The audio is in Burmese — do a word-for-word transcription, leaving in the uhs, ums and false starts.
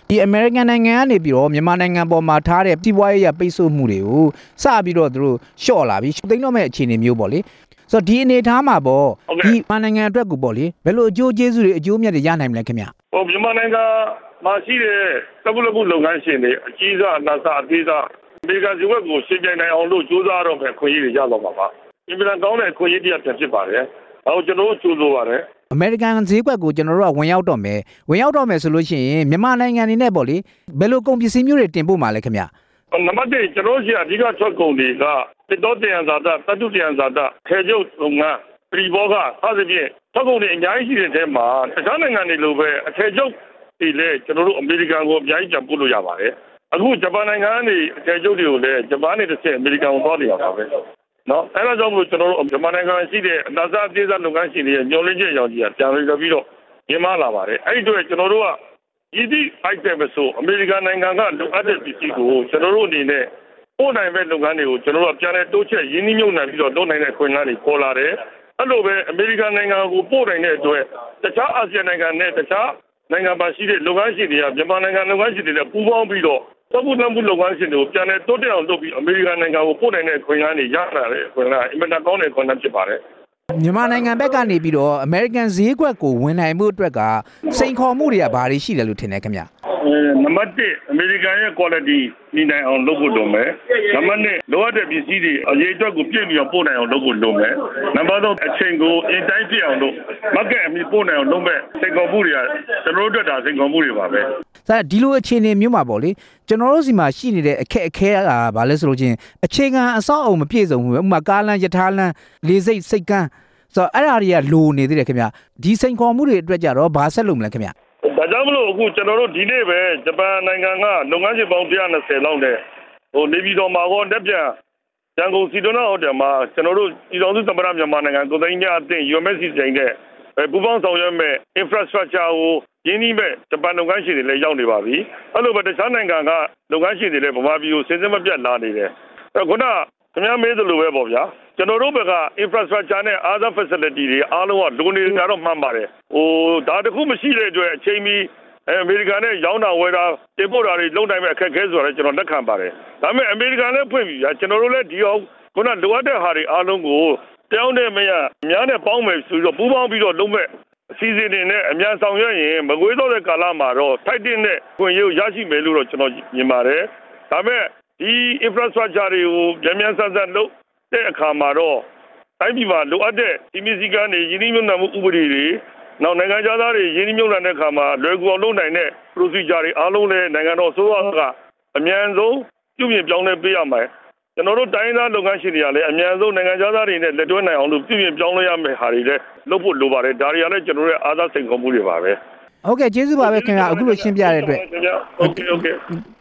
ဒီ American နိုင်ငံကနေပြီးတော့မြန်မာနိုင်ငံပေါ်မှာထားတဲ့ပြည်ပွားရေးရပိတ်ဆို့မှုတွေကိုစပြီးတော့သူတို့လျှော့လာပြီးသိမ်းတော့မဲ့အခြေအနေမျိုးပေါ့လေဆိုတော့ဒီအနေထားမှာပေါ့ဒီမြန်မာနိုင်ငံအတွက်ကိုပေါ့လေဘယ်လိုအကျိုးကျေးဇူးတွေအကျိုးမြတ်တွေရနိုင်မလဲခင်ဗျဟိုမြန်မာနိုင်ငံမှာရှိတဲ့တပုတ်ပုတ်လုပ်ငန်းရှင်တွေအကြီးစားအနာစားအသေးစားအမေရိကန်ဇွဲကိုရှင်းပြနိုင်အောင်လို့ကြိုးစားတော့မယ်ခွင့်ရတွေရတော့မှာပါအင်မတန်ကောင်းတဲ့ခွင့်ရတရားပြန်ဖြစ်ပါတယ်ဟောကျွန်တော်တို့ကြိုးဆိုပါတယ်အမေရိကန်ဈေးကွက်ကိုကျွန်တော်တို့ကဝင်ရောက်တော့မယ်ဝင်ရောက်တော့မယ်ဆိုလို့ရှိရင်မြန်မာနိုင်ငံအနေနဲ့ပေါ့လေဘယ်လိုကုန်ပစ္စည်းမျိုးတွေတင်ပို့မှာလဲခင်ဗျနံပါတ်တစ်ကျွန်တော်တို့ရှိအဓိကထွက်ကုန်တွေကတစ်တော်တန်ဇာတာတတုတန်ဇာတာခေကျုပ်လုပ်ငန်းပြည်ဘောကအဲဒါဖြင့်ထွက်ကုန်တွေအများကြီးရှိတဲ့ထဲမှာတခြားနိုင်ငံတွေလိုပဲအထည်ချုပ်ဒီလေကျွန်တော်တို့အမေရိကန်ကိုအများကြီးပြန်ပို့လို့ရပါတယ်အခုဂျပန်နိုင်ငံကနေအထည်ချုပ်တွေကိုလည်းဂျပန်နဲ့တစ်ဆက်အမေရိကန်ကိုသွားနေရပါပဲနော်အဲဒါကြောင့်မို့ကျွန်တော်တို့ဂျပန်နိုင်ငံရှိတဲ့အနာစားအသေးစားလုပ်ငန်းရှင်တွေရဲ့ညှို့လင်းချက်ရောင်ကြီးကပြန်လည်ပြီးတော့ရင်းမလာပါတယ်အဲ့ဒီတော့ကျွန်တော်တို့ကဒီဒီ item ဆိုအမေရိကန်နိုင်ငံကလိုအပ်တဲ့ပစ္စည်းကိုကျွန်တော်တို့အနေနဲ့ပို့နိုင်မဲ့လုပ်ငန်းတွေကိုကျွန်တော်တို့ကပြန်လည်တိုးချက်ရင်းနှီးမြှုပ်နှံပြီးတော့လုပ်နိုင်တဲ့ခွင့်လန်းတွေပေါ်လာတယ်အဲ့လိုပဲအမေရိကန်နိုင်ငံကိုပို့နိုင်တဲ့အတွက်တခြားအာဆီယံနိုင်ငံနဲ့တခြားနိုင်ငံပါရှိတဲ့လုပ်ငန်းရှင်တွေကမြန်မာနိုင်ငံလုပ်ငန်းရှင်တွေနဲ့ပူးပေါင်းပြီးတော့သဘောတူမှုလုပ်ငန်းရှင်တွေကိုပြန်လည်တိုးတက်အောင်လုပ်ပြီးအမေရိကန်နိုင်ငံကိုပို့နိုင်တဲ့ခွင့်လန်းတွေရလာတဲ့ခွင့်လန်းအင်မတန်ကောင်းတဲ့ခွင့်လန်းဖြစ်ပါတယ်မြန်မာနိုင်ငံဘက်ကနေပြီးတော့ American ဈေးကွက်ကိုဝင်နိုင်မှုအတွက်ကစိန်ခေါ်မှုတွေကဘာတွေရှိတယ်လို့ထင်တယ်ခင်ဗျနံပါတ်တစ်အမေရိကန်ရဲ့ quality နေနိုင်အောင်လုပ်ဖို့လုပ်မယ်နံပါတ်နှစ်လိုအပ်တဲ့ပစ္စည်းတွေအရေးအတွက်ကိုပြည့်ပြီးအောင်ပို့နိုင်အောင်လုပ်ဖို့လုပ်မယ်နံပါတ်သုံးအချိန်ကိုအင်တိုင်းပြည့်အောင်လုပ် market အမီပို့နိုင်အောင်လုပ်မဲ့စိန်ခေါ်မှုတွေကကျွန်တော်တို့အတွက်ဒါစိန်ခေါ်မှုတွေပါပဲဒါဒီလိုအခြေအနေမျိုးမှာပေါ့လေကျွန်တော်တို့စီမှာရှိနေတဲ့အခက်အခဲကဘာလဲဆိုလို့ချင်းအခြေခံအဆောက်အအုံမပြည့်စုံဘူးဥပမာကားလမ်းရထားလမ်းလေဆိပ်စိတ်ကမ်းဆိုတော့အဲ့ဓာတွေကလိုနေသေးတယ်ခင်ဗျဒီစိန်ခေါ်မှုတွေအတွက်ကြတော့ဘာဆက်လုပ်မလဲခင်ဗျဒါကြောင့်မလို့အခုကျွန်တော်တို့ဒီနေ့ပဲဂျပန်နိုင်ငံကလုပ်ငန်းရှင်ပေါင်းone twentyလောက်နဲ့ဟိုနေပြည်တော်မှာဟောတက်ပြန်ရန်ကုန်စီဒိုနာဟိုတယ်မှာကျွန်တော်တို့ပြည်တော်စုသမ္မတမြန်မာနိုင်ငံကိုသိန်းများအသင်း U M S C ချိန်တဲ့ပူပေါင်းဆောင်ရွက်မဲ့ infrastructure ကိုရင်းနှီးမဲ့ဂျပန်လုပ်ငန်းရှင်တွေလည်းရောက်နေပါပြီအဲ့လိုပဲတခြားနိုင်ငံကလုပ်ငန်းရှင်တွေလည်းဗမာပြည်ကိုစဉ်ဆက်မပြတ်လာနေတယ်အဲ့ခုနခင်ဗျားမေးသလိုပဲပေါ့ဗျာကျွန်တော်တို့ဘက်က infrastructure နဲ့ other facility တွေအားလုံးကလိုနေတာတော့မှန်ပါတယ်ဟိုဒါတခုမရှိတဲ့အတွက်အချိန်မီအမေရိကန်နဲ့ရောင်းတာဝယ်တာတင်ပို့တာတွေလုပ်နိုင်မဲ့အခက်အခဲဆိုတာလည်းကျွန်တော်လက်ခံပါတယ်ဒါပေမဲ့အမေရိကန်လည်းဖွင့်ပြီဗျာကျွန်တော်တို့လည်းဒီအောင်ခုနလိုအပ်တဲ့ဟာတွေအားလုံးကိုတောင်းတဲ့မရအများနဲ့ပေါင်းမယ်ဆိုတော့ပူးပေါင်းပြီးတော့လုပ်မဲ့အစီအစဉ်တွေနဲ့အများဆောင်ရွက်ရင်မကွေးတော့တဲ့ကာလမှာတော့ထိုက်တဲ့နဲ့ခွင့်ရရရှိမယ်လို့တော့ကျွန်တော်မြင်ပါတယ်ဒါပေမဲ့ဒီ infrastructure တွေကိုမြန်မြန်ဆန်ဆန်လုပ်တဲ့အခါမှာတော့တိုင်းပြည်မှာလိုအပ်တဲ့ဒီမီစီကန်တွေရင်းနှီးမြှုပ်နှံမှုဥပဒေတွေနောက်နိုင်ငံသားတွေရင်းနှီးမြှုပ်နှံတဲ့အခါမှာလွယ်ကူအောင်လုပ်နိုင်တဲ့ procedure တွေအားလုံးလည်းနိုင်ငံတော်အစိုးရကအမြန်ဆုံးပြုပြင်ပြောင်းလဲပေးရမယ်ကျွန်တော်တို့တိုင်းသားလုပ်ငန်းရှင်တွေကလည်းအမြန်ဆုံးနိုင်ငံသားတွေနဲ့လက်တွဲနိုင်အောင်လို့ပြုပြင်ပြောင်းလဲရမယ့်ဟာတွေလည်းလုပ်ဖို့လိုပါတယ်ဒါတွေကလည်းကျွန်တော်တို့ရဲ့အားသာစိန်ခေါ်မှုတွေပါပဲဟုတ်ကဲ့ကျေးဇူးပါပဲခင်ဗျာအခုလိုရှင်းပြတဲ့အတွက်ဟုတ်ကဲ့ဟုတ်ကဲ့